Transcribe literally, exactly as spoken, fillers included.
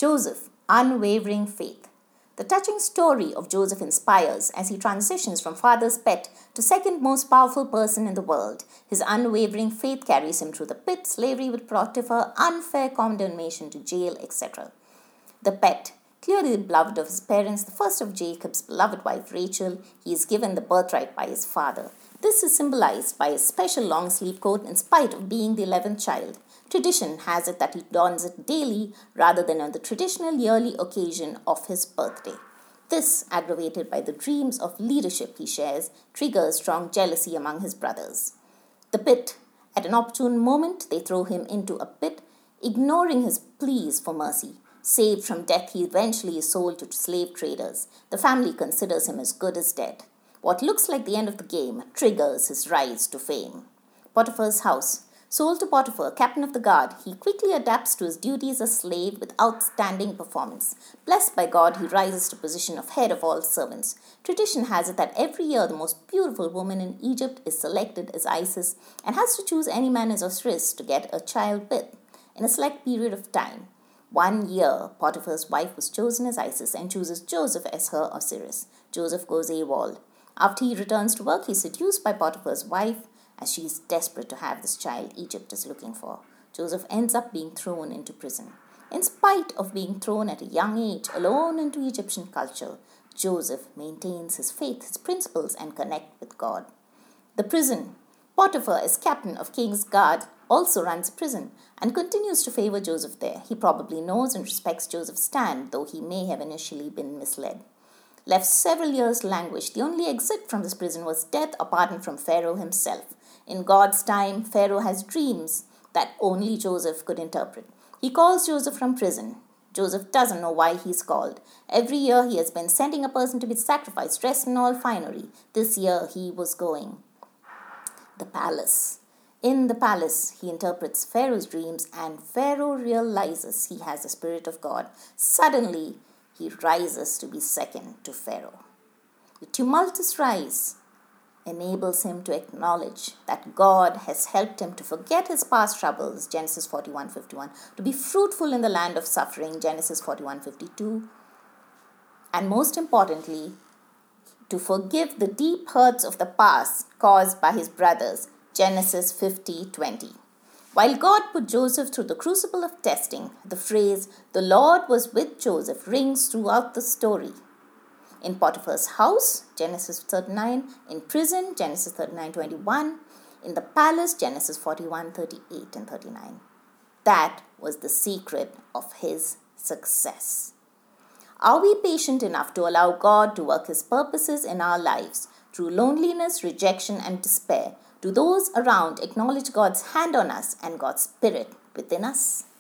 Joseph, unwavering faith. The touching story of Joseph inspires as he transitions from father's pet to second most powerful person in the world. His unwavering faith carries him through the pit, slavery with Potiphar, unfair condemnation to jail, et cetera. The pet, clearly beloved of his parents, the first of Jacob's beloved wife Rachel, he is given the birthright by his father. This is symbolized by his special long sleeve coat in spite of being the eleventh child. Tradition has it that he dons it daily rather than on the traditional yearly occasion of his birthday. This, aggravated by the dreams of leadership he shares, triggers strong jealousy among his brothers. The pit. At an opportune moment, they throw him into a pit, ignoring his pleas for mercy. Saved from death, he eventually is sold to slave traders. The family considers him as good as dead. What looks like the end of the game triggers his rise to fame. Potiphar's house. Sold to Potiphar, captain of the guard, he quickly adapts to his duties as slave with outstanding performance. Blessed by God, he rises to position of head of all servants. Tradition has it that every year the most beautiful woman in Egypt is selected as Isis and has to choose any man as Osiris to get a child with. In a select period of time, one year, Potiphar's wife was chosen as Isis and chooses Joseph as her Osiris. Joseph goes AWOL. After he returns to work, he is seduced by Potiphar's wife as she is desperate to have this child Egypt is looking for. Joseph ends up being thrown into prison. In spite of being thrown at a young age alone into Egyptian culture, Joseph maintains his faith, his principles, and connect with God. The prison. Potiphar, as captain of King's Guard, also runs a prison and continues to favor Joseph there. He probably knows and respects Joseph's stand, though he may have initially been misled. Left several years languished, the only exit from this prison was death apart from Pharaoh himself. In God's time, Pharaoh has dreams that only Joseph could interpret. He calls Joseph from prison. Joseph doesn't know why he's called. Every year he has been sending a person to be sacrificed, dressed in all finery. This year he was going. The palace. In the palace, he interprets Pharaoh's dreams and Pharaoh realizes he has the Spirit of God. Suddenly, he rises to be second to Pharaoh. The tumultuous rise enables him to acknowledge that God has helped him to forget his past troubles, Genesis forty-one fifty-one, to be fruitful in the land of suffering, Genesis forty-one fifty-two, and most importantly, to forgive the deep hurts of the past caused by his brothers, Genesis fifty twenty. While God put Joseph through the crucible of testing, the phrase, "the Lord was with Joseph," rings throughout the story. In Potiphar's house, Genesis thirty-nine. In prison, Genesis thirty-nine twenty-one. In the palace, Genesis forty-one thirty-eight and thirty-nine. That was the secret of his success. Are we patient enough to allow God to work his purposes in our lives through loneliness, rejection, and despair? Do those around acknowledge God's hand on us and God's Spirit within us?